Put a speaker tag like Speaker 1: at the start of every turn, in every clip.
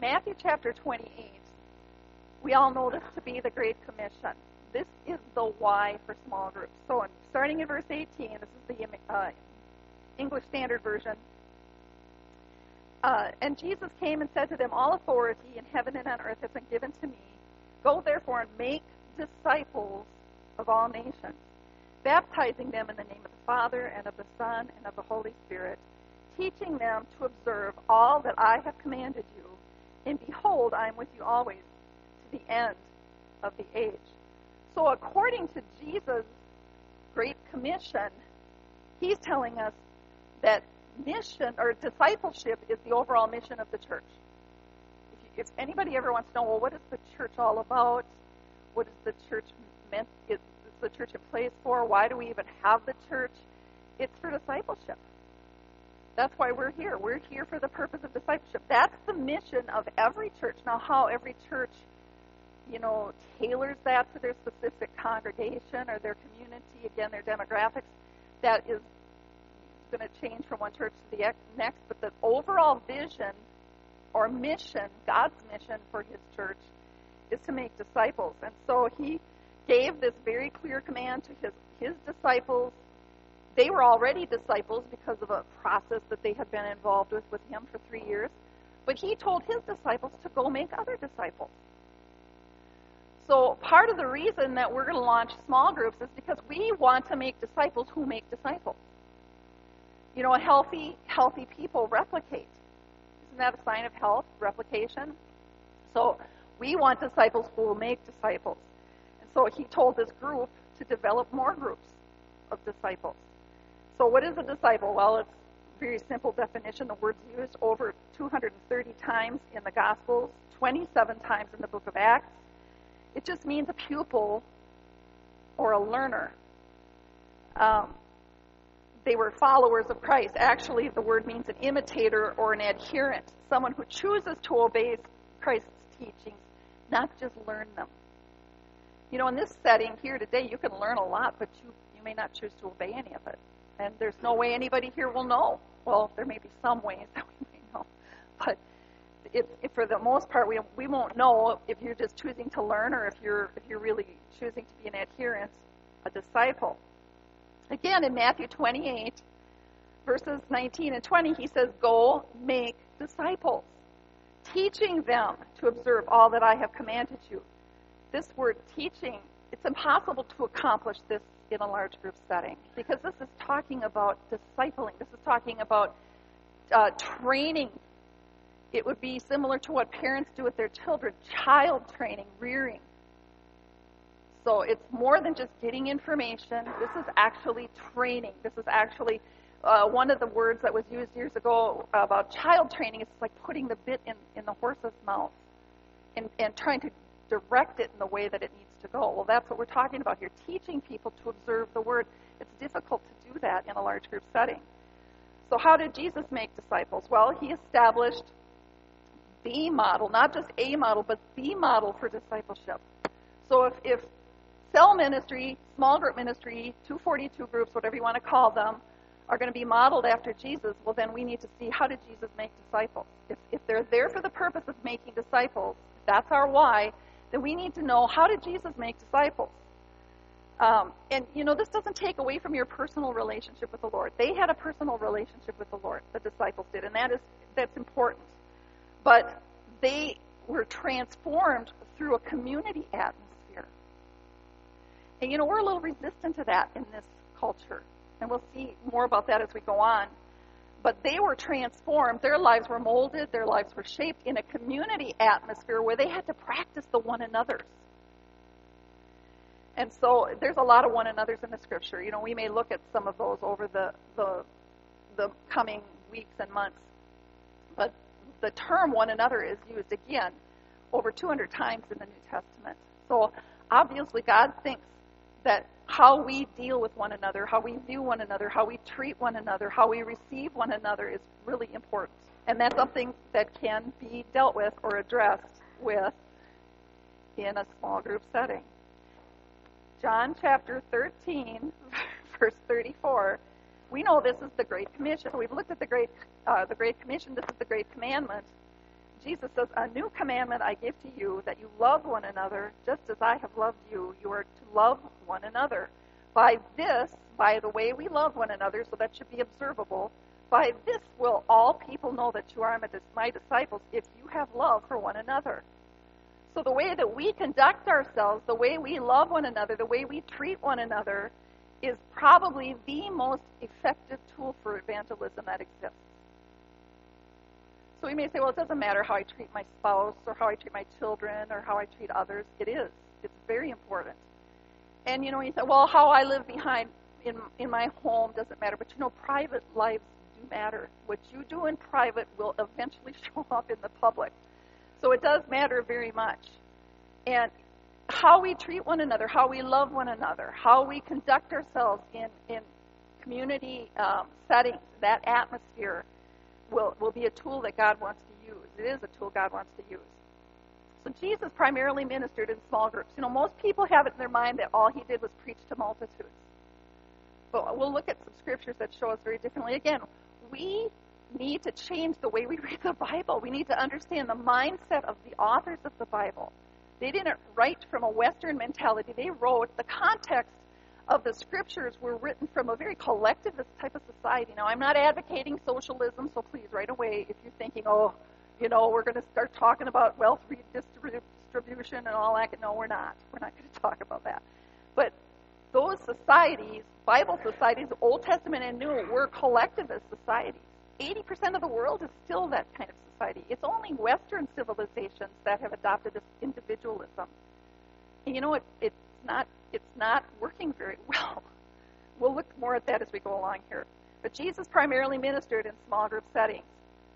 Speaker 1: Matthew chapter 28, we all know this to be the Great Commission. This is the why for small groups. So starting in verse 18, this is the English Standard Version. And Jesus came and said to them, all authority in heaven and on earth has been given to me. Go therefore and make disciples of all nations, baptizing them in the name of the Father and of the Son and of the Holy Spirit, teaching them to observe all that I have commanded you. And behold, I am with you always to the end of the age. So according to Jesus' Great Commission, he's telling us that mission or discipleship is the overall mission of the church. If anybody ever wants to know, well, what is the church all about? What is the church meant? Is the church in place for? Why do we even have the church? It's for discipleship. That's why we're here. We're here for the purpose of discipleship. That's the mission of every church. Now, how every church, tailors that to their specific congregation or their community, again, their demographics, that is going to change from one church to the next. But the overall vision or mission, God's mission for his church, is to make disciples. And so he gave this very clear command to his disciples. They were already disciples because of a process that they had been involved with him for 3 years. But he told his disciples to go make other disciples. So part of the reason that we're going to launch small groups is because we want to make disciples who make disciples. Healthy people replicate. Isn't that a sign of health, replication? So we want disciples who will make disciples. And so he told this group to develop more groups of disciples. So what is a disciple? Well, it's a very simple definition. The word's used over 230 times in the Gospels, 27 times in the book of Acts. It just means a pupil or a learner. They were followers of Christ. Actually, the word means an imitator or an adherent, someone who chooses to obey Christ's teachings, not just learn them. In this setting here today, you can learn a lot, but you may not choose to obey any of it. And there's no way anybody here will know. Well, there may be some ways that we may know. But for the most part, we won't know if you're just choosing to learn or if you're really choosing to be an adherent, a disciple. Again, in Matthew 28, verses 19 and 20, he says, go make disciples, teaching them to observe all that I have commanded you. This word teaching, it's impossible to accomplish this in a large group setting because this is talking about discipling. This is talking about training. It would be similar to what parents do with their children, child training, rearing. So it's more than just getting information. This is actually training. This is actually one of the words that was used years ago about child training. It's like putting the bit in the horse's mouth and trying to direct it in the way that it needs to go. Well, that's what we're talking about here, teaching people to observe the word. It's difficult to do that in a large group setting. So how did Jesus make disciples? Well, he established the model, not just a model, but the model for discipleship. So if cell ministry, small group ministry, 242 groups, whatever you want to call them, are going to be modeled after Jesus, well, then we need to see how did Jesus make disciples. If they're there for the purpose of making disciples, that's our why, then we need to know how did Jesus make disciples. And this doesn't take away from your personal relationship with the Lord. They had a personal relationship with the Lord, the disciples did, and that's important. But they were transformed through a community atmosphere. And we're a little resistant to that in this culture. And we'll see more about that as we go on. But they were transformed. Their lives were molded. Their lives were shaped in a community atmosphere where they had to practice the one another's. And so there's a lot of one another's in the Scripture. We may look at some of those over the coming weeks and months. But the term one another is used again over 200 times in the New Testament. So obviously God thinks that how we deal with one another, how we view one another, how we treat one another, how we receive one another is really important. And that's something that can be dealt with or addressed with in a small group setting. John chapter 13, verse 34, we know this is the Great Commission. We've looked at the Great Commission. This is the Great Commandment. Jesus says, "A new commandment I give to you, that you love one another, just as I have loved you. You are to love one another. By the way we love one another, so that should be observable, by this will all people know that you are my disciples, if you have love for one another." So the way that we conduct ourselves, the way we love one another, the way we treat one another, is probably the most effective tool for evangelism that exists. So we may say, well, it doesn't matter how I treat my spouse or how I treat my children or how I treat others. It is. It's very important. And, you say, well, how I live in my home doesn't matter. But, private lives do matter. What you do in private will eventually show up in the public. So it does matter very much. And how we treat one another, how we love one another, how we conduct ourselves in community settings, that atmosphere will be a tool that God wants to use. It is a tool God wants to use. So Jesus primarily ministered in small groups. Most people have it in their mind that all he did was preach to multitudes. But we'll look at some scriptures that show us very differently. Again, we need to change the way we read the Bible. We need to understand the mindset of the authors of the Bible. They didn't write from a Western mentality. They wrote, the context of the scriptures were written from a very collectivist type of society. Now, I'm not advocating socialism, so please, right away, if you're thinking, we're going to start talking about wealth redistribution and all that. No, we're not. We're not going to talk about that. But those societies, Bible societies, Old Testament and New, were collectivist societies. 80% of the world is still that kind of society. It's only Western civilizations that have adopted this individualism. And it's not working very well. We'll look more at that as we go along here. But Jesus primarily ministered in small group settings.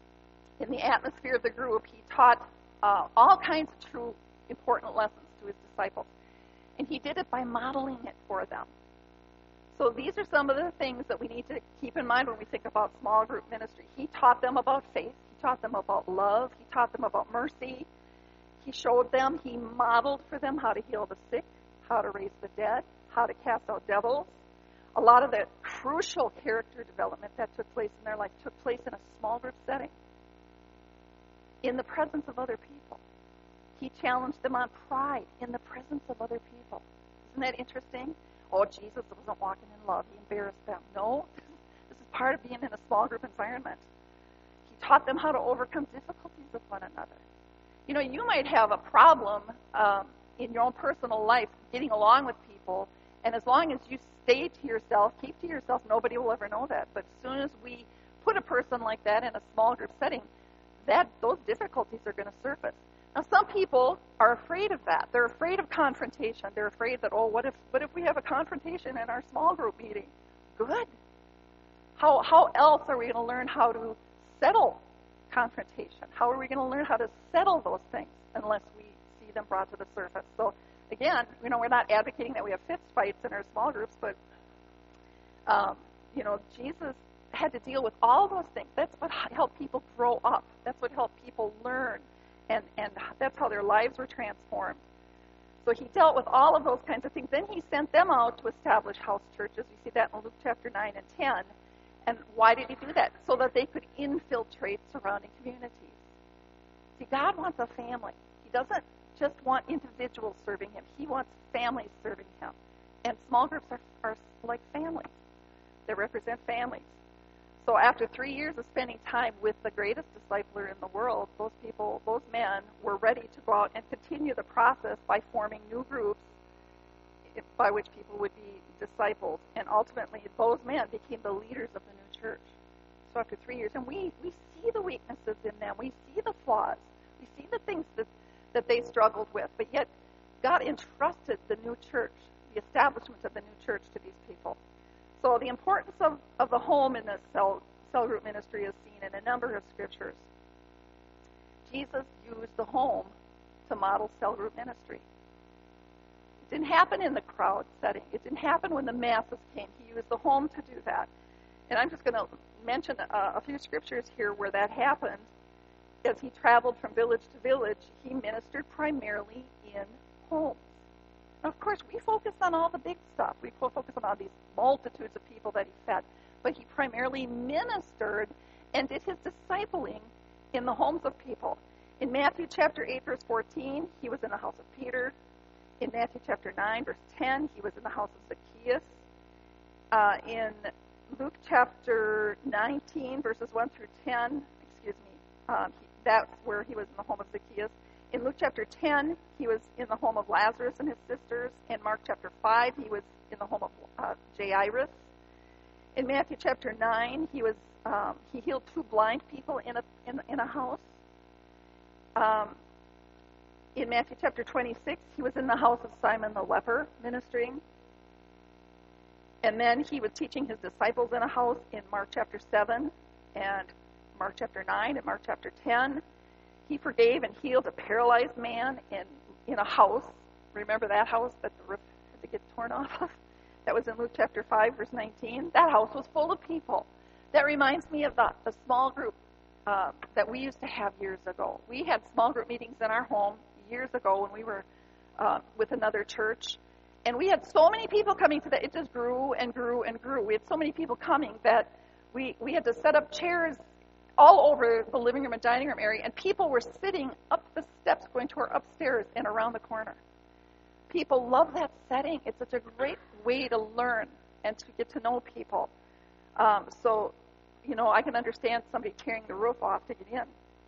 Speaker 1: In the atmosphere of the group, he taught all kinds of true important lessons to his disciples. And he did it by modeling it for them. So these are some of the things that we need to keep in mind when we think about small group ministry. He taught them about faith. He taught them about love. He taught them about mercy. He showed them, he modeled for them how to heal the sick, how to raise the dead, how to cast out devils. A lot of the crucial character development that took place in their life took place in a small group setting, in the presence of other people. He challenged them on pride in the presence of other people. Isn't that interesting? Oh, Jesus wasn't walking in love. He embarrassed them. No, this is part of being in a small group environment. He taught them how to overcome difficulties with one another. You might have a problem in your own personal life getting along with people, and as long as you stay to yourself, keep to yourself, nobody will ever know that. But as soon as we put a person like that in a small group setting, those difficulties are going to surface. Now, some people are afraid of that. They're afraid of confrontation. They're afraid that, what if we have a confrontation in our small group meeting? Good. How else are we going to learn how to settle confrontation? How are we going to learn how to settle those things unless we see them brought to the surface? So, again, we're not advocating that we have fist fights in our small groups, but, Jesus had to deal with all those things. That's what helped people grow up. That's what helped people learn. And that's how their lives were transformed. So he dealt with all of those kinds of things. Then he sent them out to establish house churches. We see that in Luke chapter 9 and 10. And why did he do that? So that they could infiltrate surrounding communities. See, God wants a family. He doesn't just want individuals serving him. He wants families serving him. And small groups are like families. They represent families. So after 3 years of spending time with the greatest discipler in the world, those men were ready to go out and continue the process by forming new groups by which people would be disciples. And ultimately, those men became the leaders of the new church. So after 3 years, and we see the weaknesses in them. We see the flaws. We see the things that they struggled with. But yet, God entrusted the new church, the establishment of the new church, to these people. So the importance of the home in this cell group ministry is seen in a number of scriptures. Jesus used the home to model cell group ministry. It didn't happen in the crowd setting. It didn't happen when the masses came. He used the home to do that. And I'm just going to mention a few scriptures here where that happened. As he traveled from village to village, he ministered primarily in homes. Of course, we focus on all the big stuff. We focus on all these multitudes of people that he fed. But he primarily ministered and did his discipling in the homes of people. In Matthew chapter 8, verse 14, he was in the house of Peter. In Matthew chapter 9, verse 10, he was in the house of Zacchaeus. In Luke chapter 19, verses 1 through 10, that's where he was in the home of Zacchaeus. In Luke chapter 10, he was in the home of Lazarus and his sisters. In Mark chapter 5, he was in the home of Jairus. In Matthew chapter 9, he healed 2 blind people in a house. In Matthew chapter 26, he was in the house of Simon the leper ministering. And then he was teaching his disciples in a house in Mark chapter 7 and Mark chapter 9 and Mark chapter 10. He forgave and healed a paralyzed man in a house. Remember that house that the roof had to get torn off of? That was in Luke chapter 5, verse 19. That house was full of people. That reminds me of the small group that we used to have years ago. We had small group meetings in our home years ago when we were with another church. And we had so many people coming to that. It just grew and grew and grew. We had so many people coming that we had to set up chairs all over the living room and dining room area, and people were sitting up the steps going to our upstairs and around the corner. People love that setting. It's such a great way to learn and to get to know people. So, I can understand somebody tearing the roof off to get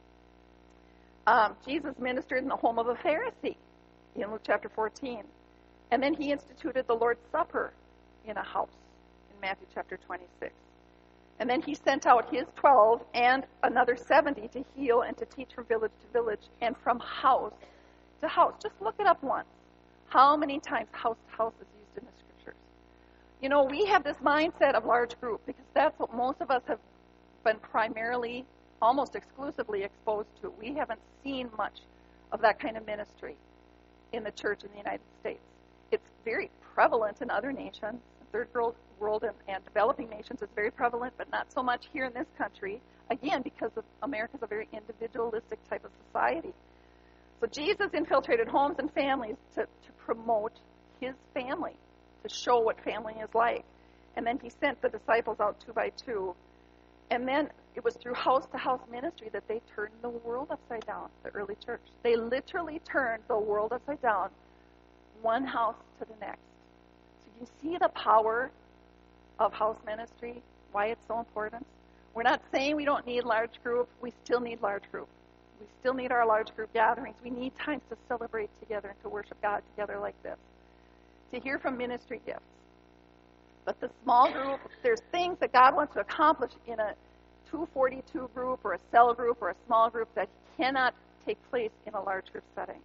Speaker 1: in. Jesus ministered in the home of a Pharisee in Luke chapter 14. And then he instituted the Lord's Supper in a house in Matthew chapter 26. And then he sent out his 12 and another 70 to heal and to teach from village to village and from house to house. Just look it up once. How many times house to house is used in the scriptures? We have this mindset of large group because that's what most of us have been primarily, almost exclusively exposed to. We haven't seen much of that kind of ministry in the church in the United States. It's very prevalent in other nations. Third world and developing nations, it's very prevalent, but not so much here in this country. Again, because America's a very individualistic type of society. So Jesus infiltrated homes and families to promote his family, to show what family is like. And then he sent the disciples out 2 by 2. And then it was through house-to-house ministry that they turned the world upside down, the early church. They literally turned the world upside down, one house to the next. You see the power of house ministry, why it's so important? We're not saying we don't need large group. We still need large group. We still need our large group gatherings. We need times to celebrate together and to worship God together like this, to hear from ministry gifts. But the small group, there's things that God wants to accomplish in a 242 group or a cell group or a small group that cannot take place in a large group setting.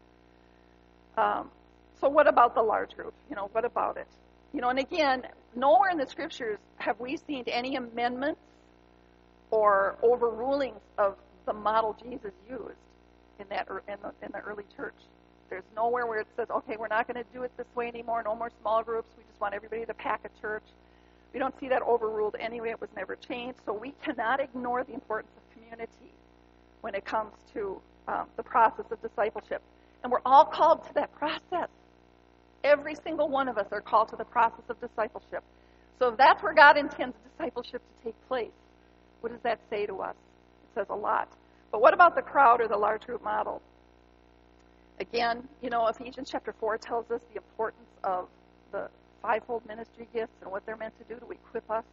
Speaker 1: So what about the large group? What about it? And again, nowhere in the scriptures have we seen any amendments or overrulings of the model Jesus used in the early church. There's nowhere where it says, okay, we're not going to do it this way anymore, no more small groups, we just want everybody to pack a church. We don't see that overruled anyway. It was never changed. So we cannot ignore the importance of community when it comes to the process of discipleship. And we're all called to that process. Every single one of us are called to the process of discipleship. So if that's where God intends discipleship to take place, what does that say to us? It says a lot. But what about the crowd or the large group model? Again, Ephesians chapter 4 tells us the importance of the fivefold ministry gifts and what they're meant to do to equip us.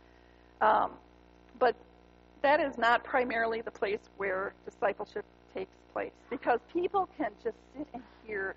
Speaker 1: But that is not primarily the place where discipleship takes place, because people can just sit and hear.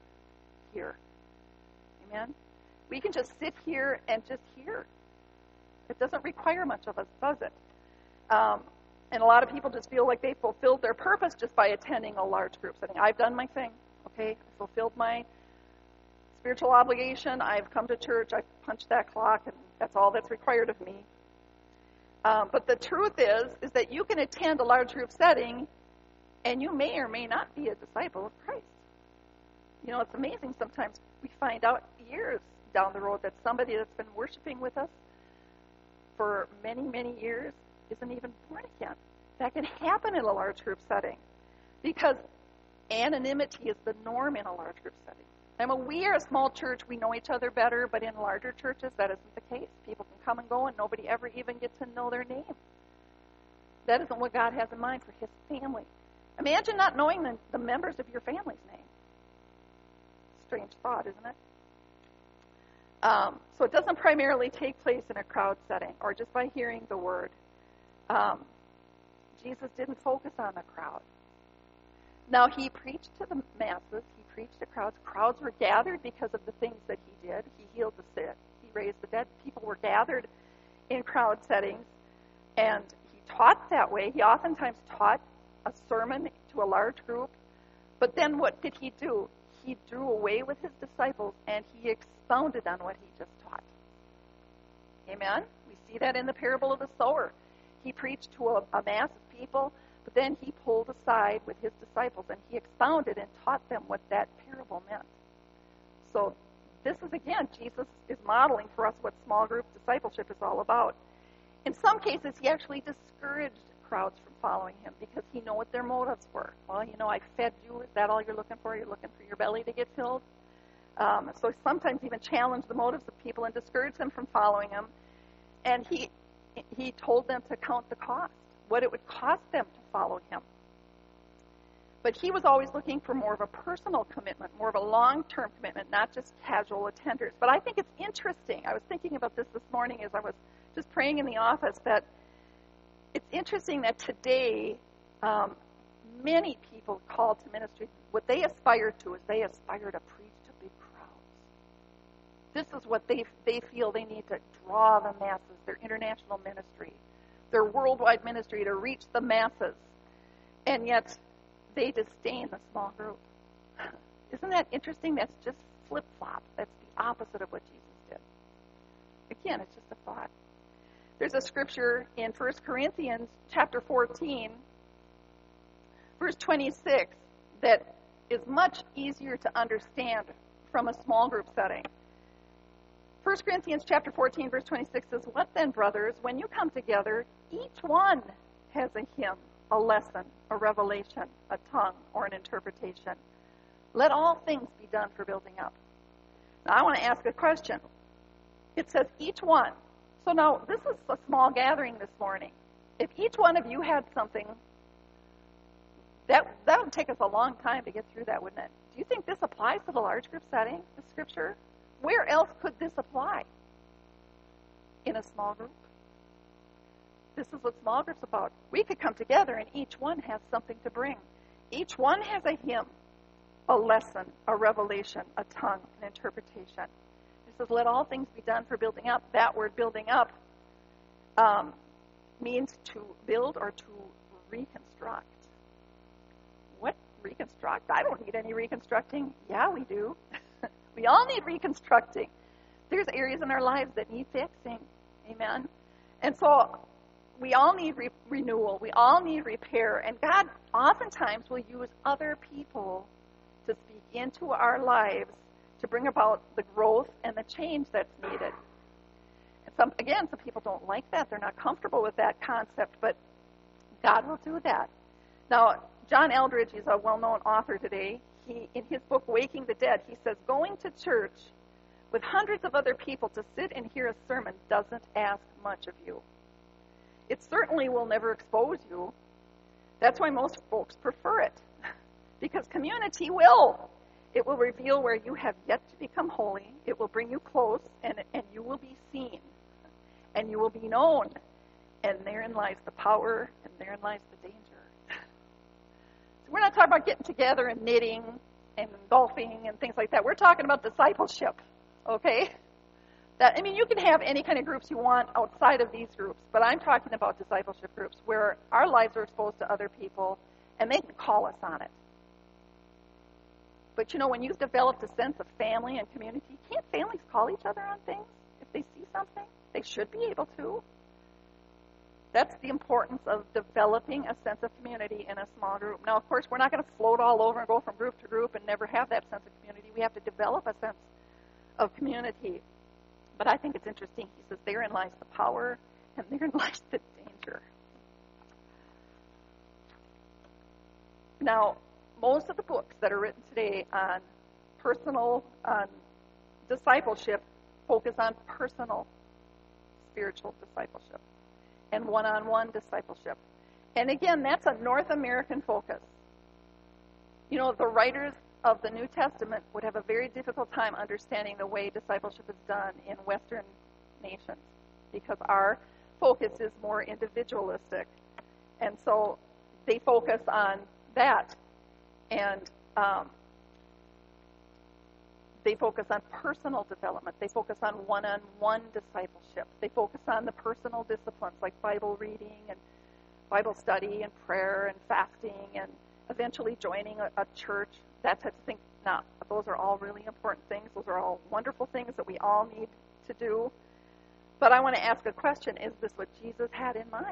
Speaker 1: Amen? We can just sit here and just hear. It doesn't require much of us, does it? And a lot of people just feel like they fulfilled their purpose just by attending a large group setting. I've done my thing, okay? I fulfilled my spiritual obligation. I've come to church. I've punched that clock, and that's all that's required of me. But the truth is that you can attend a large group setting, and you may or may not be a disciple of Christ. It's amazing sometimes we find out years down the road that somebody that's been worshiping with us for many, many years isn't even born again. That can happen in a large group setting because anonymity is the norm in a large group setting. We are a small church. We know each other better, but in larger churches, that isn't the case. People can come and go, and nobody ever even gets to know their name. That isn't what God has in mind for his family. Imagine not knowing the members of your family's name. Strange thought, isn't it? So it doesn't primarily take place in a crowd setting or just by hearing the word. Jesus didn't focus on the crowd. Now, he preached to the masses. He preached to crowds. Crowds were gathered because of the things that he did. He healed the sick. He raised the dead. People were gathered in crowd settings, and he taught that way. He oftentimes taught a sermon to a large group. But then what did he do? He drew away with his disciples, and he expounded on what he just taught. Amen? We see that in the parable of the sower. He preached to a mass of people, but then he pulled aside with his disciples, and he expounded and taught them what that parable meant. So this is, again, Jesus is modeling for us what small group discipleship is all about. In some cases, he actually discouraged crowds from following him because he knew what their motives were. Well, I fed you. Is that all you're looking for? You're looking for your belly to get filled? So sometimes even challenged the motives of people and discouraged them from following him. And he told them to count the cost, what it would cost them to follow him. But he was always looking for more of a personal commitment, more of a long-term commitment, not just casual attenders. But I think it's interesting. I was thinking about this morning as I was just praying in the office, that it's interesting that today many people called to ministry, what they aspire to is they aspire to preach to big crowds. This is what they feel they need to draw the masses, their international ministry, their worldwide ministry to reach the masses. And yet they disdain the small group. Isn't that interesting? That's just flip-flop. That's the opposite of what Jesus did. Again, it's just a thought. There's a scripture in 1 Corinthians chapter 14, verse 26, that is much easier to understand from a small group setting. 1 Corinthians chapter 14, verse 26 says, "What then, brothers, when you come together, each one has a hymn, a lesson, a revelation, a tongue, or an interpretation. Let all things be done for building up." Now, I want to ask a question. It says each one. So now, this is a small gathering this morning. If each one of you had something, that would take us a long time to get through that, wouldn't it? Do you think this applies to the large group setting, the scripture? Where else could this apply? In a small group. This is what small group's about. We could come together and each one has something to bring. Each one has a hymn, a lesson, a revelation, a tongue, an interpretation. It says, let all things be done for building up. That word building up means to build or to reconstruct. What reconstruct? I don't need any reconstructing. Yeah, we do. We all need reconstructing. There's areas in our lives that need fixing. Amen? And so we all need renewal. We all need repair. And God oftentimes will use other people to speak into our lives to bring about the growth and the change that's needed. And some people don't like that. They're not comfortable with that concept, but God will do that. Now, John Eldredge is a well-known author today. In his book, Waking the Dead, he says, going to church with hundreds of other people to sit and hear a sermon doesn't ask much of you. It certainly will never expose you. That's why most folks prefer it. Because community will. It will reveal where you have yet to become holy. It will bring you close, and you will be seen. And you will be known. And therein lies the power, and therein lies the danger. So we're not talking about getting together and knitting and golfing and things like that. We're talking about discipleship, okay? You can have any kind of groups you want outside of these groups, but I'm talking about discipleship groups where our lives are exposed to other people, and they can call us on it. But when you've developed a sense of family and community, can't families call each other on things if they see something? They should be able to. That's the importance of developing a sense of community in a small group. Now, of course, we're not going to float all over and go from group to group and never have that sense of community. We have to develop a sense of community. But I think it's interesting. He says, therein lies the power, and therein lies the danger. Now, most of the books that are written today on discipleship focus on personal spiritual discipleship and one-on-one discipleship. And again, that's a North American focus. You know, the writers of the New Testament would have a very difficult time understanding the way discipleship is done in Western nations because our focus is more individualistic. And so they focus on that. And they focus on personal development. They focus on one-on-one discipleship. They focus on the personal disciplines like Bible reading and Bible study and prayer and fasting and eventually joining a church, that type of thing. Now, those are all really important things. Those are all wonderful things that we all need to do. But I want to ask a question. Is this what Jesus had in mind?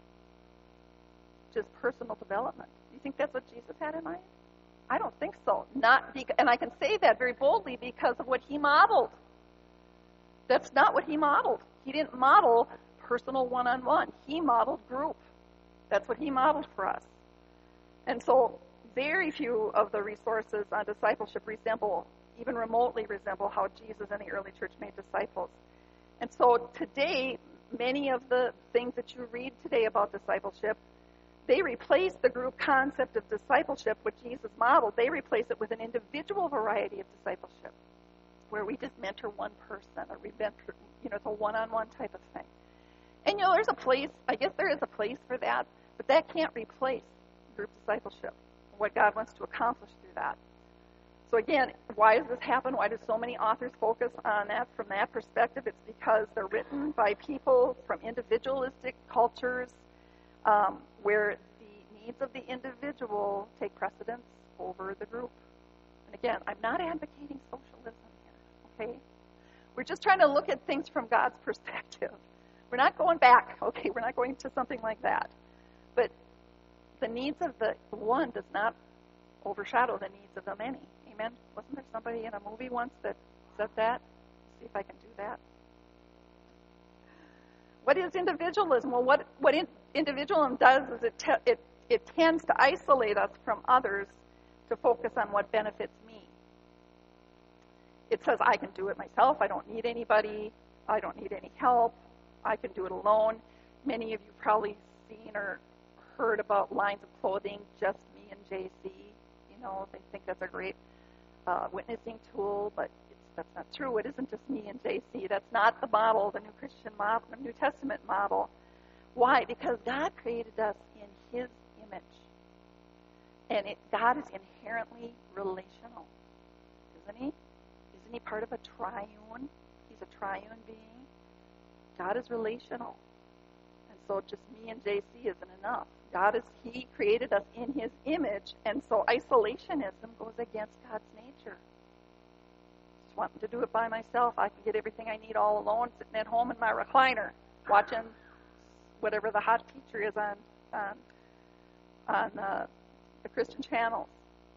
Speaker 1: Just personal development. Do you think that's what Jesus had in mind? I don't think so. And I can say that very boldly because of what he modeled. That's not what he modeled. He didn't model personal one-on-one. He modeled group. That's what he modeled for us. And so very few of the resources on discipleship even remotely resemble how Jesus and the early church made disciples. And so today, many of the things that you read today about discipleship, they replace the group concept of discipleship, which Jesus modeled. They replace it with an individual variety of discipleship, where we just mentor one person, or we mentor, it's a one-on-one type of thing. And, there's a place, I guess there is a place for that, but that can't replace group discipleship, what God wants to accomplish through that. So again, why does this happen? Why do so many authors focus on that from that perspective? It's because they're written by people from individualistic cultures, where the needs of the individual take precedence over the group. And again, I'm not advocating socialism here, okay? We're just trying to look at things from God's perspective. We're not going back, okay? We're not going to something like that. But the needs of the one does not overshadow the needs of the many. Amen? Wasn't there somebody in a movie once that said that? Let's see if I can do that. What is individualism? Well, what individualism does is it tends to isolate us from others to focus on what benefits me. It says, I can do it myself. I don't need anybody. I don't need any help. I can do it alone. Many of you probably seen or heard about lines of clothing, Just Me and JC. They think that's a great witnessing tool, but that's not true. It isn't just me and JC. That's not the model, the New Christian model, the New Testament model. Why? Because God created us in His image. And God is inherently relational, isn't He? Isn't He part of a triune? He's a triune being. God is relational. And so just me and JC isn't enough. He created us in His image, and so isolationism goes against God's nature. Just wanting to do it by myself. I can get everything I need all alone, sitting at home in my recliner, watching whatever the hot teacher is on the Christian channels.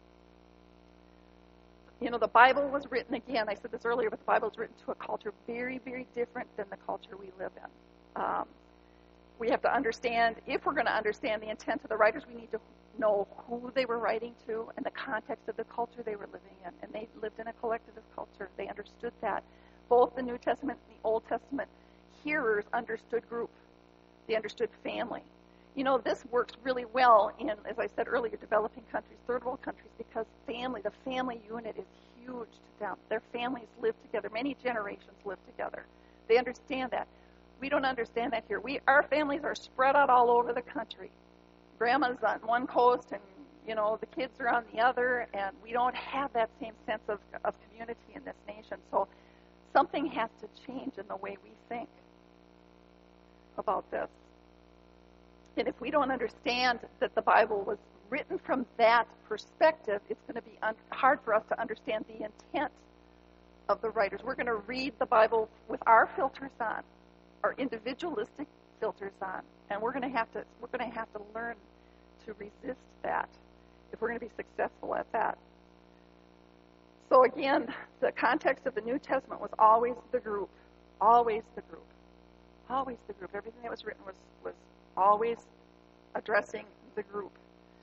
Speaker 1: The Bible was written, again, I said this earlier, but the Bible was written to a culture very, very different than the culture we live in. We have to understand, if we're going to understand the intent of the writers, we need to know who they were writing to and the context of the culture they were living in. And they lived in a collectivist culture. They understood that. Both the New Testament and the Old Testament hearers understood group. They understood family. This works really well in, as I said earlier, developing countries, third world countries, because the family unit is huge to them. Their families live together. Many generations live together. They understand that. We don't understand that here. Our families are spread out all over the country. Grandma's on one coast and, the kids are on the other, and we don't have that same sense of community in this nation. So something has to change in the way we think about this. And if we don't understand that the Bible was written from that perspective, it's going to be hard for us to understand the intent of the writers. We're going to read the Bible with our filters on, our individualistic filters on, and we're going to have to learn to resist that if we're going to be successful at that. So again, the context of the New Testament was always the group, always the group, always the group. Everything that was written was always addressing the group.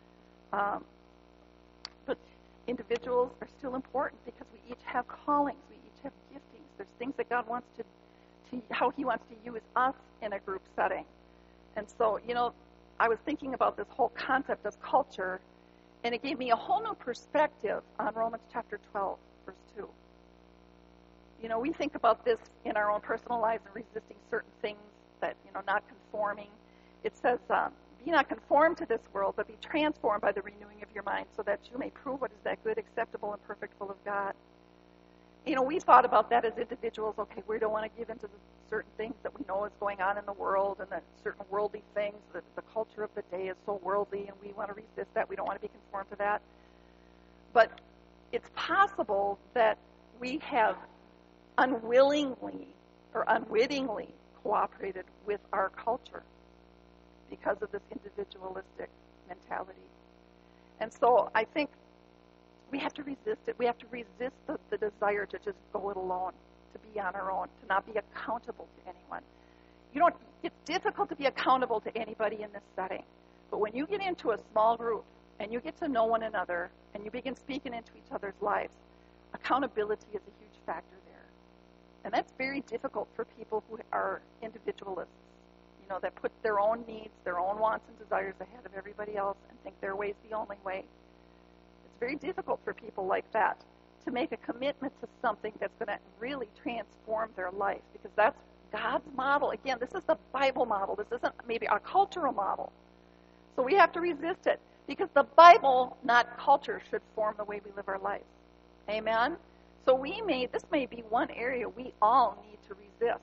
Speaker 1: But individuals are still important because we each have callings, we each have giftings. There's things that God wants to how He wants to use us in a group setting. And so, I was thinking about this whole concept of culture, And it gave me a whole new perspective on Romans chapter 12, verse 2. You know, we think about this in our own personal lives and resisting certain things that, not conforming. It says, be not conformed to this world, but be transformed by the renewing of your mind so that you may prove what is that good, acceptable, and perfect will of God. We thought about that as individuals. Okay, we don't want to give into the certain things that we know is going on in the world and that certain worldly things. The culture of the day is so worldly, and we want to resist that. We don't want to be conformed to that. But it's possible that we have unwillingly or unwittingly cooperated with our culture because of this individualistic mentality. And so I think we have to resist it. We have to resist the desire to just go it alone, to be on our own, to not be accountable to anyone. It's difficult to be accountable to anybody in this setting. But when you get into a small group and you get to know one another and you begin speaking into each other's lives, accountability is a huge factor there. And that's very difficult for people who are individualists, that put their own needs, their own wants and desires ahead of everybody else and think their way is the only way. It's very difficult for people like that to make a commitment to something that's going to really transform their life, because that's God's model. Again, this is the Bible model. This isn't maybe our cultural model. So we have to resist it, because the Bible, not culture, should form the way we live our lives. Amen? So this may be one area we all need to resist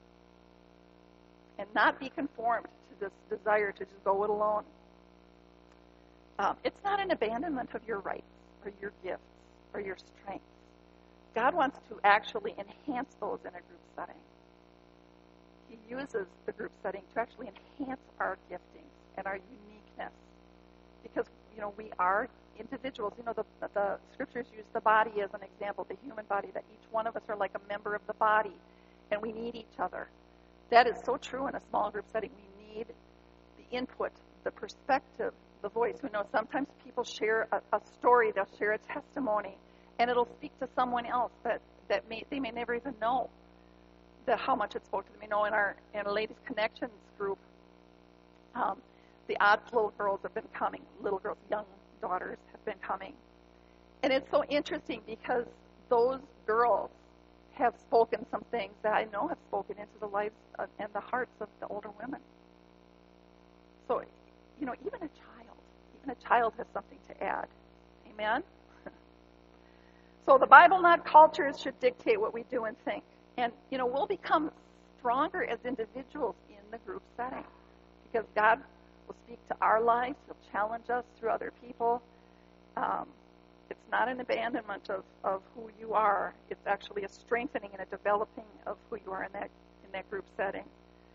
Speaker 1: and not be conformed to this desire to just go it alone. It's not an abandonment of your rights or your gifts or your strengths. God wants to actually enhance those in a group setting. He uses the group setting to actually enhance our giftings and our uniqueness, because we are individuals. The scriptures use the body as an example, the human body, that each one of us are like a member of the body, and we need each other. That is so true in a small group setting. We need the input, the perspective, the voice. Sometimes people share a story, they'll share a testimony, and it'll speak to someone else that they may never even know how much it spoke to them. In our Ladies Connections group, the Odds little girls have been coming. Little girls, young daughters have been coming. And it's so interesting because those girls have spoken some things that I know have spoken into the lives and the hearts of the older women. So, even a child has something to add. Amen? So the Bible, not cultures, should dictate what we do and think. And, we'll become stronger as individuals in the group setting, because God will speak to our lives. He'll challenge us through other people. It's not an abandonment of who you are. It's actually a strengthening and a developing of who you are in that group setting.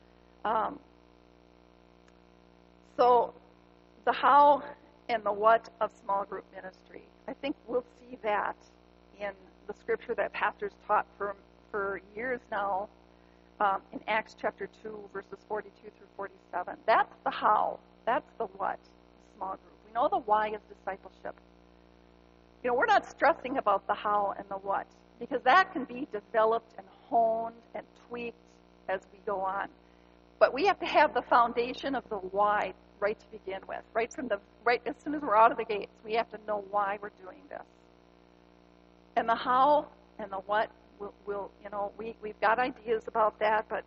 Speaker 1: So the how and the what of small group ministry, I think we'll see that in the scripture that pastors taught for years now, in Acts chapter 2, verses 42 through 47. That's the how. That's the what of small group. We know the why is discipleship. We're not stressing about the how and the what, because that can be developed and honed and tweaked as we go on. But we have to have the foundation of the why right to begin with. Right as soon as we're out of the gates, we have to know why we're doing this. And the how and the what, we've got ideas about that, but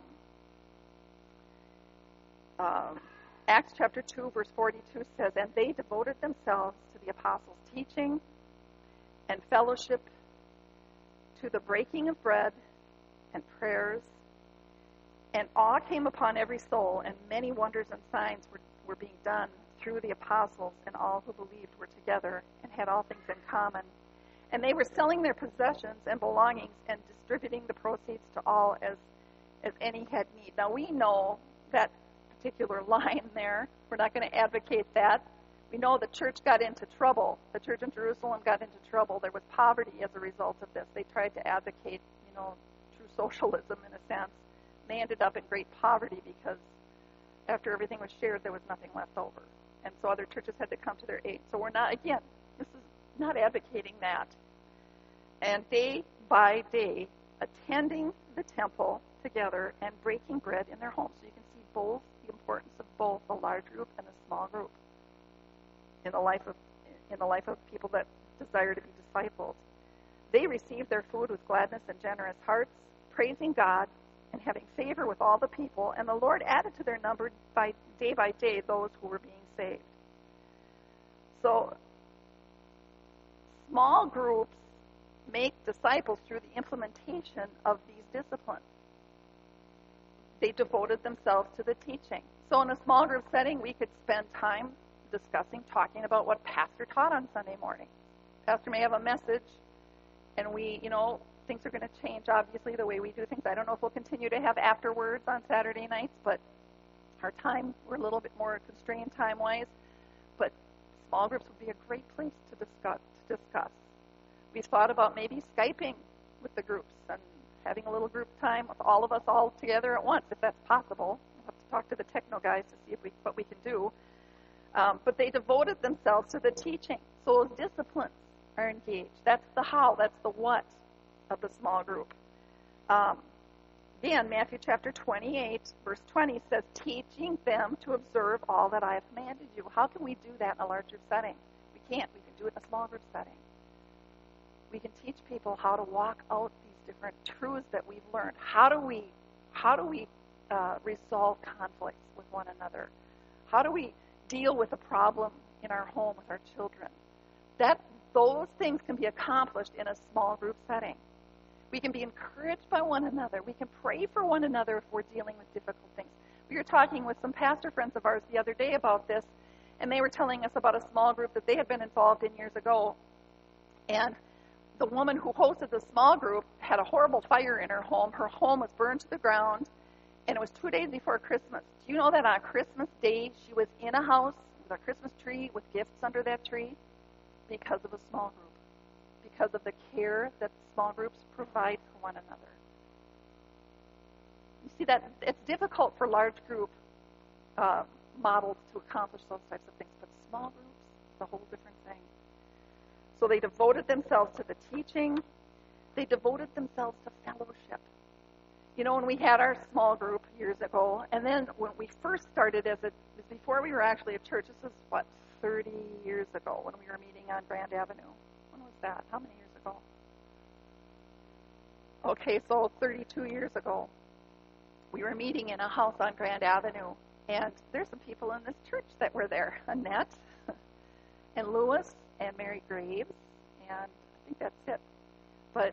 Speaker 1: Acts chapter 2, verse 42 says, "And they devoted themselves to the apostles' teaching and fellowship, to the breaking of bread and prayers, and awe came upon every soul, and many wonders and signs were being done through the apostles, and all who believed were together and had all things in common. And they were selling their possessions and belongings and distributing the proceeds to all as any had need." Now, we know that particular line there. We're not going to advocate that. We know the church got into trouble. The church in Jerusalem got into trouble. There was poverty as a result of this. They tried to advocate, true socialism in a sense. They ended up in great poverty because after everything was shared, there was nothing left over. And so other churches had to come to their aid. So we're not, again, this is not advocating that. And day by day, attending the temple together and breaking bread in their homes. So you can see both the importance of both the large group and the small group in the life of in the life of people that desire to be disciples. They received their food with gladness and generous hearts, praising God and having favor with all the people, and the Lord added to their number by day those who were being saved. So, small groups make disciples through the implementation of these disciplines. They devoted themselves to the teaching. So in a small group setting, we could spend time discussing, talking about what pastor taught on Sunday morning. Pastor may have a message, and things are going to change, obviously, the way we do things. I don't know if we'll continue to have afterwards on Saturday nights, but our time, we're a little bit more constrained time-wise. But small groups would be a great place to discuss. We've thought about maybe Skyping with the groups and having a little group time with all of us all together at once, if that's possible. We'll have to talk to the techno guys to see what we can do. But they devoted themselves to the teaching. So those disciplines are engaged. That's the how, that's the what of the small group. Again, Matthew chapter 28, verse 20 says, teaching them to observe all that I have commanded you. How can we do that in a larger setting? We can't. We can do it in a small group setting. We can teach people how to walk out these different truths that we've learned. How do we resolve conflicts with one another? How do we deal with a problem in our home with our children? Those things can be accomplished in a small group setting. We can be encouraged by one another. We can pray for one another if we're dealing with difficult things. We were talking with some pastor friends of ours the other day about this, and they were telling us about a small group that they had been involved in years ago. And the woman who hosted the small group had a horrible fire in her home. Her home was burned to the ground, and it was 2 days before Christmas. Do you know that on Christmas Day she was in a house with a Christmas tree with gifts under that tree? Because of a small group. Because of the care that small groups provide for one another. You see that it's difficult for large group models to accomplish those types of things, but small groups is a whole different thing. So they devoted themselves to the teaching. They devoted themselves to fellowship. When we had our small group years ago, and then when we first started before we were actually a church, this is 30 years ago when we were meeting on Grand Avenue. When was that? How many years ago? Okay, so 32 years ago. We were meeting in a house on Grand Avenue, and there's some people in this church that were there. Annette and Lewis and Mary Graves, and I think that's it. But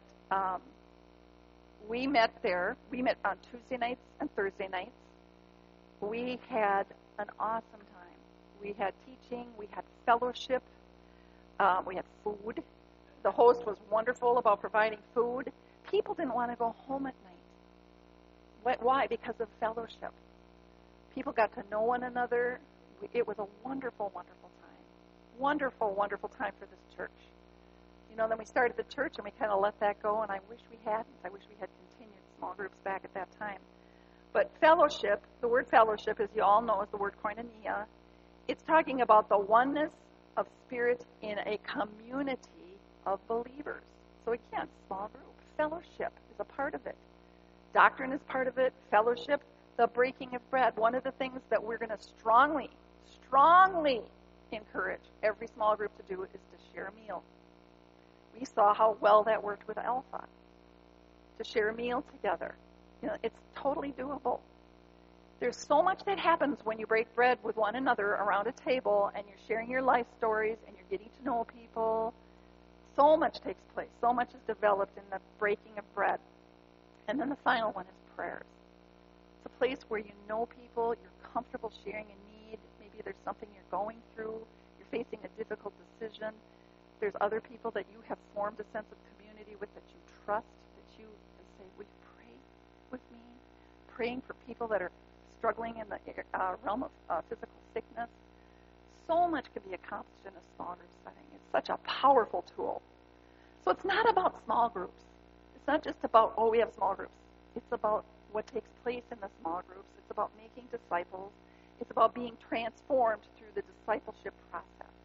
Speaker 1: we met there. We met on Tuesday nights and Thursday nights. We had an awesome time. We had teaching. We had fellowship. We had food. The host was wonderful about providing food. People didn't want to go home at night. Why? Because of fellowship. People got to know one another. It was a wonderful, wonderful time. Wonderful, wonderful time for this church. Then we started the church and we kind of let that go, and I wish we hadn't. I wish we had continued small groups back at that time. But fellowship, the word fellowship, as you all know, is the word koinonia. It's talking about the oneness of spirit in a community of believers. So again, small group. Fellowship is a part of it. Doctrine is part of it. Fellowship, the breaking of bread. One of the things that we're going to strongly encourage every small group to do is to share a meal. We saw how well that worked with Alpha. To share a meal together. It's totally doable. There's so much that happens when you break bread with one another around a table and you're sharing your life stories and you're getting to know people. So much takes place. So much is developed in the breaking of bread. And then the final one is prayers. It's a place where you know people, you're comfortable sharing a need. Maybe there's something you're going through. You're facing a difficult decision. There's other people that you have formed a sense of community with that you trust, that you can say, will you pray with me? Praying for people that are struggling in the realm of physical sickness. So much can be accomplished in a small group setting. It's such a powerful tool. So it's not about small groups. It's not just about, we have small groups. It's about what takes place in the small groups. It's about making disciples. It's about being transformed through the discipleship process.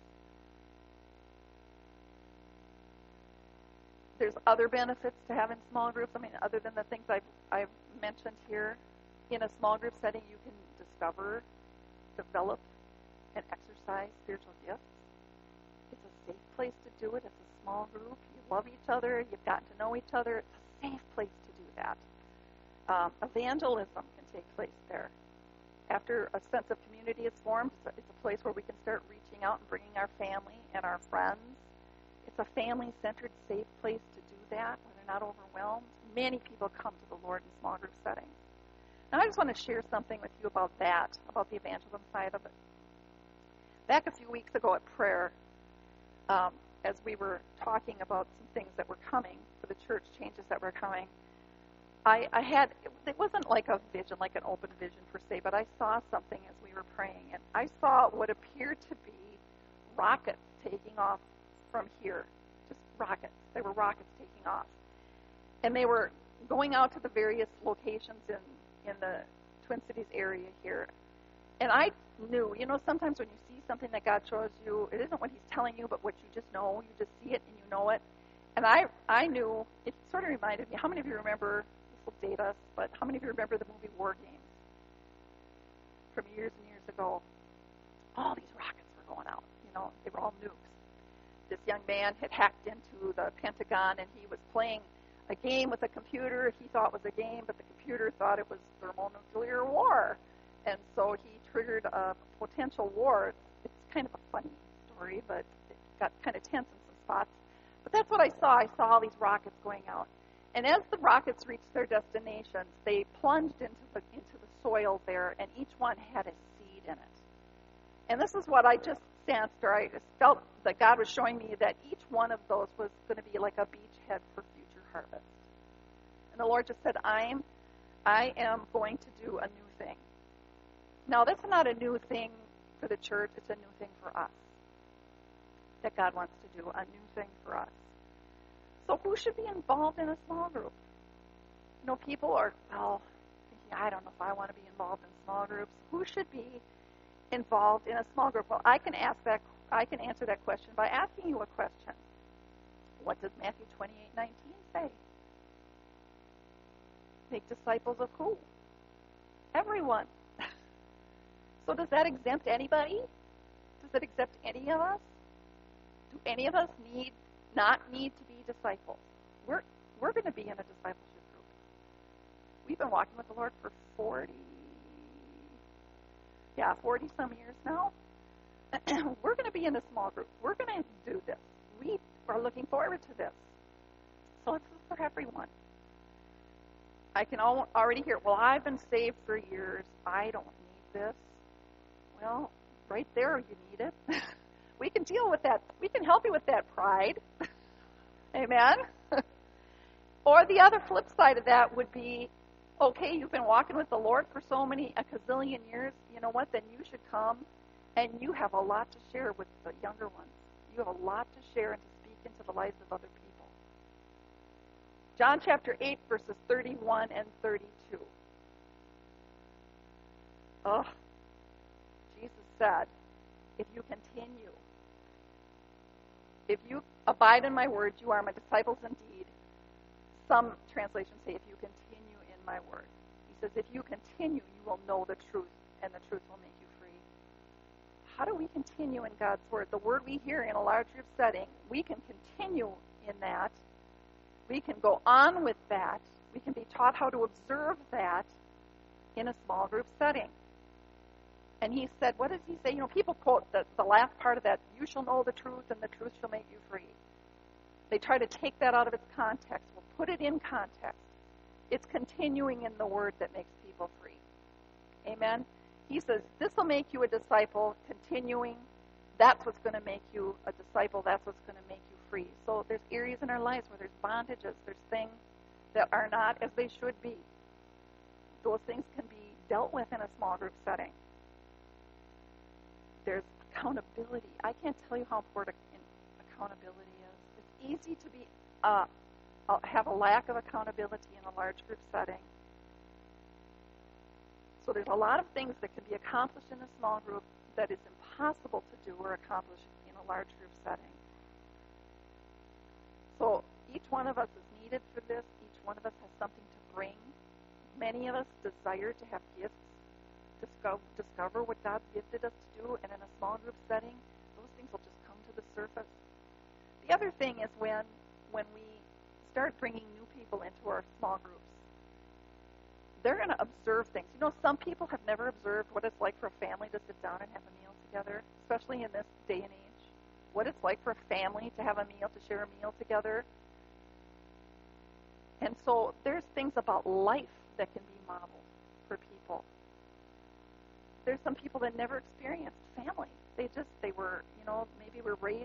Speaker 1: There's other benefits to having small groups. Other than the things I've mentioned here. In a small group setting, you can discover, develop, and exercise spiritual gifts. It's a safe place to do it. It's a small group. You love each other. You've gotten to know each other. It's a safe place to do that. Evangelism can take place there. After a sense of community is formed, it's a place where we can start reaching out and bringing our family and our friends. It's a family-centered, safe place to do that where they're not overwhelmed. Many people come to the Lord in small group settings. And I just want to share something with you about that, about the evangelism side of it. Back a few weeks ago at prayer, as we were talking about some things that were coming for the church, changes that were coming, it wasn't like a vision, like an open vision per se, but I saw something as we were praying, and I saw what appeared to be rockets taking off from here, just rockets. They were rockets taking off. And they were going out to the various locations in the Twin Cities area here. And I knew, sometimes when you see something that God shows you, it isn't what he's telling you, but what you just know. You just see it and you know it. And I knew, it sort of reminded me, how many of you remember, this will date us, but how many of you remember the movie War Games from years and years ago? All these rockets were going out. They were all nukes. This young man had hacked into the Pentagon, and he was playing a game with a computer. He thought it was a game, but the computer thought it was thermonuclear war. And so he triggered a potential war. It's kind of a funny story, but it got kind of tense in some spots. But that's what I saw. I saw all these rockets going out. And as the rockets reached their destinations, they plunged into the soil there, and each one had a seed in it. And this is what I just sensed, or I just felt that God was showing me that each one of those was going to be like a beachhead for future harvest. And the Lord just said, I am going to do a new thing. Now, that's not a new thing for the church. It's a new thing for us that God wants to do, a new thing for us. So who should be involved in a small group? People are, thinking, I don't know if I want to be involved in small groups. Who should be involved in a small group? Well, I can answer that question by asking you a question. What does Matthew 28:19 say? Make disciples of who? Everyone. So does that exempt anybody? Does it exempt any of us? Do any of us not need to be disciples? We're going to be in a discipleship group. We've been walking with the Lord for 40 some years now. We're going to be in a small group. We're going to do this. We are looking forward to this. So it's for everyone. I can already hear, well, I've been saved for years. I don't need this. Well, right there you need it. We can deal with that. We can help you with that pride. Amen? Or the other flip side of that would be, okay, you've been walking with the Lord for a gazillion years. You know what? Then you should come, and you have a lot to share with the younger ones. You have a lot to share and to speak into the lives of other people. John chapter 8, verses 31 and 32. Jesus said, if you abide in my word, you are my disciples indeed. Some translations say, if you continue in my word. He says, if you continue, you will know the truth, and the truth will make you free. How do we continue in God's word? The word we hear in a large group setting, we can continue in that. We can go on with that. We can be taught how to observe that in a small group setting. And he said, what does he say? People quote the last part of that, you shall know the truth, and the truth shall make you free. They try to take that out of its context. We'll put it in context. It's continuing in the word that makes people free. Amen? He says, this will make you a disciple, continuing. That's what's going to make you a disciple. That's what's going to make you free. So there's areas in our lives where there's bondages. There's things that are not as they should be. Those things can be dealt with in a small group setting. There's accountability. I can't tell you how important accountability is. It's easy to be have a lack of accountability in a large group setting. So there's a lot of things that can be accomplished in a small group that is impossible to do or accomplish in a large group setting. So each one of us is needed for this. Each one of us has something to bring. Many of us desire to have gifts, discover what God's gifted us to do, and in a small group setting, those things will just come to the surface. The other thing is when we start bringing new people into our small groups, they're going to observe things. You know, some people have never observed what it's like for a family to sit down and have a meal together, especially in this day and age. What it's like for a family to have a meal, to share a meal together. And so there's things about life that can be modeled for people. There's some people that never experienced family. They were, maybe were raised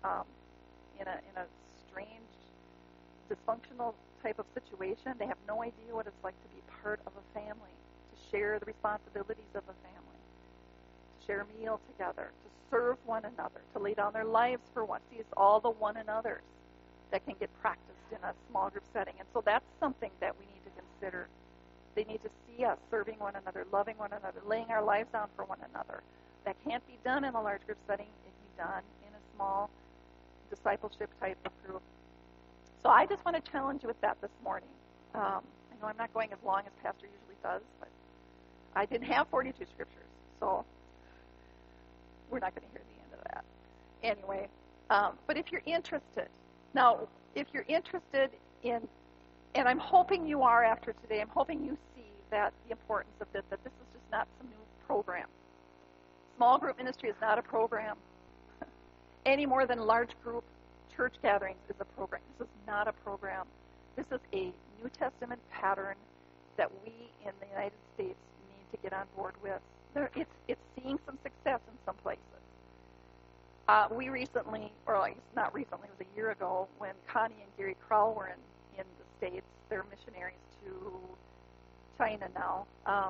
Speaker 1: in a strange, dysfunctional type of situation. They have no idea what it's like to be part of a family, to share the responsibilities of a family, to share a meal together, to serve one another, to lay down their lives for one. See, it's all the one another's that can get practiced in a small group setting. And so that's something that we need to consider. They need to see us serving one another, loving one another, laying our lives down for one another. That can't be done in a large group setting. It can be done in a small discipleship type of group. So I just want to challenge you with that this morning. I know I'm not going as long as Pastor usually does, but I didn't have 42 scriptures, so we're not going to hear the end of that. Anyway, but if you're interested, now, if you're interested in, and I'm hoping you are after today, I'm hoping you see that the importance of this, that this is just not some new program. Small group ministry is not a program any more than large group church gatherings is a program. This is not a program. This is a New Testament pattern that we in the United States need to get on board with. It's seeing some success in some places. We recently, or at least not recently, it was a year ago, when Connie and Gary Crowell were in the States, they're missionaries to China now.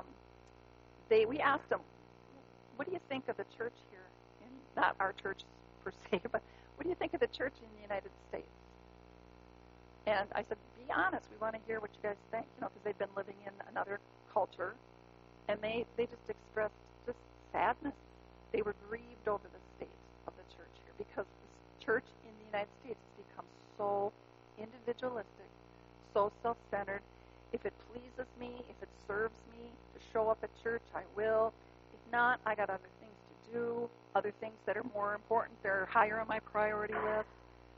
Speaker 1: We asked them, what do you think of the church here? Not our church per se, but what do you think of the church in the United States? And I said, be honest, we want to hear what you guys think, because they've been living in another culture, and they just expressed just sadness. They were grieved over the state of the church here because the church in the United States has become so individualistic, so self-centered. If it pleases me, if it serves me to show up at church, I will. If not, I got other things to do, other things that are more important, they're higher on my priority list.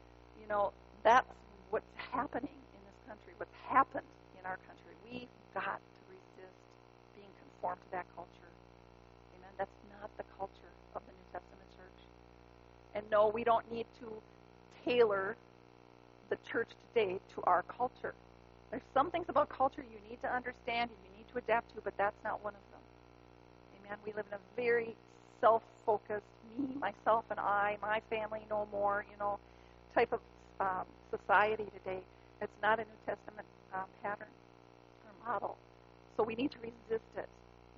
Speaker 1: That's what's happening in this country, what's happened in our country. We've got to resist being conformed to that culture. Amen. That's not the culture of the New Testament church. And no, we don't need to tailor the church today to our culture. There's some things about culture you need to understand and you need to adapt to, but that's not one of them. Amen. We live in a very self-focused, me, myself, and I, my family, no more, type of society today. It's not a New Testament pattern or model. So we need to resist it.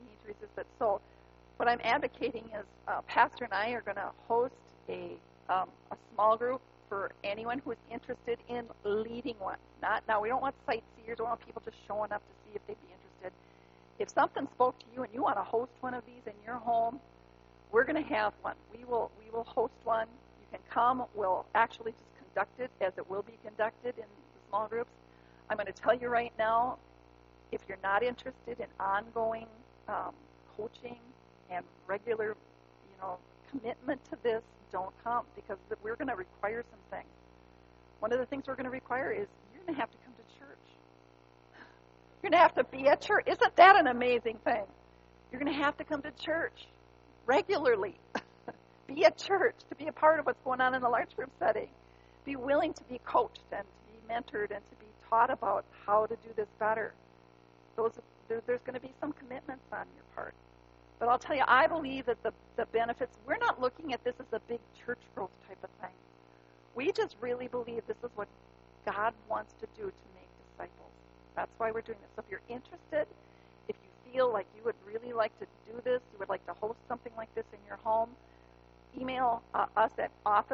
Speaker 1: So what I'm advocating is Pastor and I are going to host a small group for anyone who is interested in leading one. Now, we don't want sightseers. We want people just showing up to see if they'd be interested. If something spoke to you and you want to host one of these in your home, we're going to have one. We will host one. You can come. We'll actually just conduct it as it will be conducted in the small groups. I'm going to tell you right now, if you're not interested in ongoing coaching and regular, commitment to this, don't come, because we're going to require some things. One of the things we're going to require is you're going to have to come to church. You're going to have to be at church. Isn't that an amazing thing? You're going to have to come to church regularly. Be at church to be a part of what's going on in the large group setting. Be willing to be coached and to be mentored and to be taught about how to do this better. There's going to be some commitments on your part. But I'll tell you, I believe that the benefits, we're not looking at this as a big church growth type of thing. We just really believe this is what God wants to do to make disciples. That's why we're doing this. So if you're interested, if you feel like you would really like to do this, you would like to host something like this in your home, email us at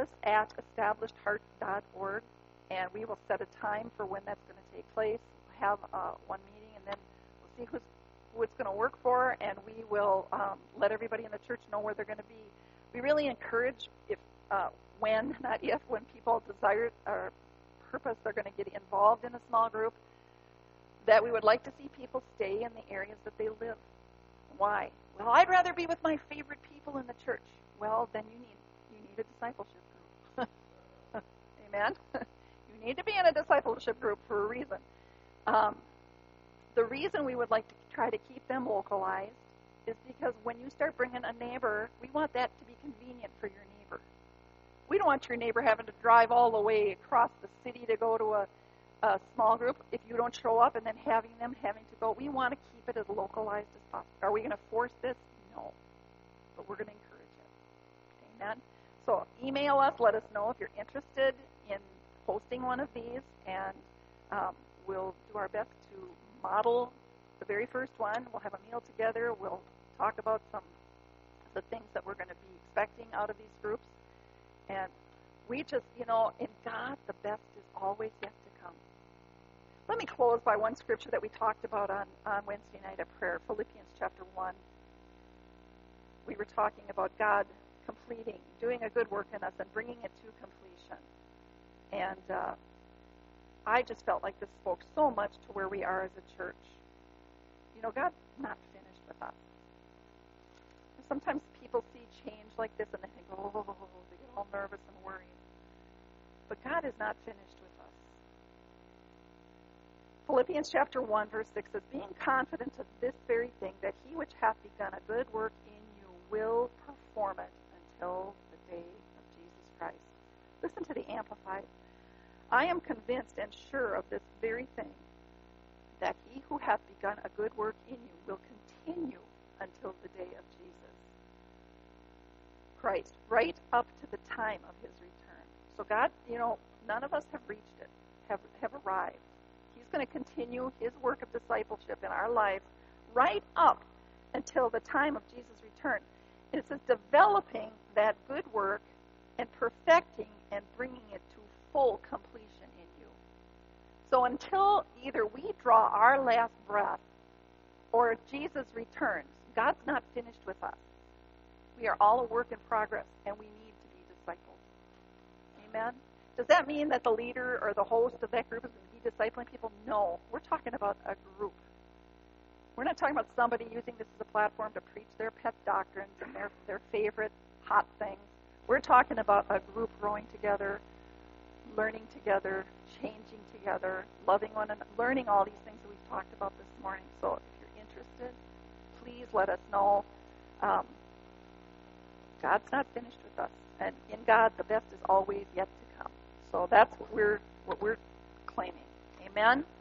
Speaker 1: office@establishedheart.org, and we will set a time for when that's going to take place. We'll have one meeting, and then we'll see who it's going to work for, and we will let everybody in the church know where they're going to be. We really encourage, when people desire or purpose they're going to get involved in a small group, that we would like to see people stay in the areas that they live. Why? Well, I'd rather be with my favorite people in the church. Well, then you need a discipleship group. Amen? You need to be in a discipleship group for a reason. The reason we would like to try to keep them localized is because when you start bringing a neighbor, we want that to be convenient for your neighbor. We don't want your neighbor having to drive all the way across the city to go to a small group if you don't show up, and then having to go. We want to keep it as localized as possible. Are we going to force this? No. But we're going to encourage it. Amen? So email us. Let us know if you're interested in hosting one of these, and we'll do our best to model the very first one. We'll have a meal together. We'll talk about some of the things that we're going to be expecting out of these groups. And we just, in God, the best is always yet to come. Let me close by one scripture that we talked about on Wednesday night at prayer, Philippians chapter 1. We were talking about God doing a good work in us and bringing it to completion. And I just felt like this spoke so much to where we are as a church. God's not finished with us. Sometimes people see change like this and they think, oh, they get all nervous and worried. But God is not finished with us. Philippians chapter 1, verse 6 says, being confident of this very thing, that he which hath begun a good work in you will perform it until the day of Jesus Christ. Listen to the Amplified. I am convinced and sure of this very thing, that he who hath begun a good work in you will continue until the day of Jesus Christ, right up to the time of his return. So God, none of us have reached it, have arrived. He's going to continue his work of discipleship in our lives right up until the time of Jesus' return. And it says developing that good work and perfecting and bringing it to full completion in you. So until either we draw our last breath or Jesus returns, God's not finished with us. We are all a work in progress, and we need to be disciples. Amen? Does that mean that the leader or the host of that group is going to be discipling people? No. We're talking about a group. We're not talking about somebody using this as a platform to preach their pet doctrines and their favorite hot things. We're talking about a group growing together, learning together, changing together, loving one another, learning all these things that we've talked about this morning. So if you're interested, please let us know. God's not finished with us. And in God, the best is always yet to come. So that's what we're claiming. Amen?